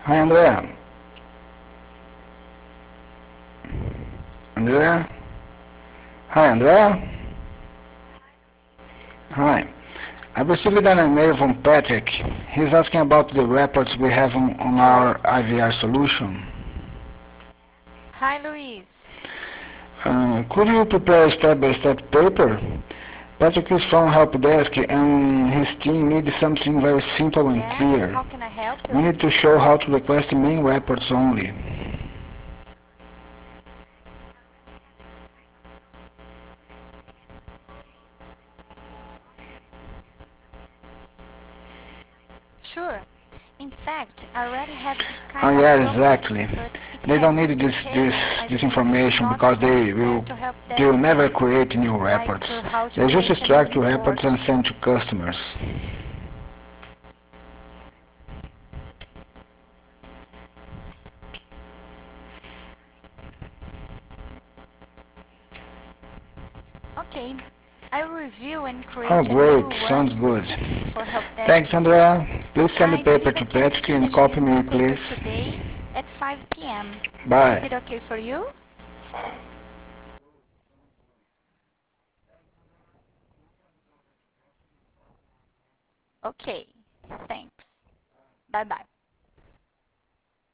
Hi, Andrea. Andrea? Hi, Andrea. Hi. I received an email from Patrick. He's asking about the reports we have on our IVR solution. Hi, Luis. Could you prepare a step-by-step paper? Patrick is from Help Desk and his team needs something very simple and Yes, clear. how can I help We you? need to show how to request main reports only. Sure. In fact, I already have this Oh kind of yeah, process, exactly. but it They don't has need some this details this I this discovered information not because from support or help they will desk never yet, create new like reports. how to They just create a new extract reports and report. send to customers. Okay, I will review and Oh create a new great, sounds one good. for help desk Thanks use. Andrea. Please send the I paper believe I to can Patrick and finish copy this me new paper please. today at 5 p.m. Is Bye. it okay for you? Okay, thanks. Bye bye.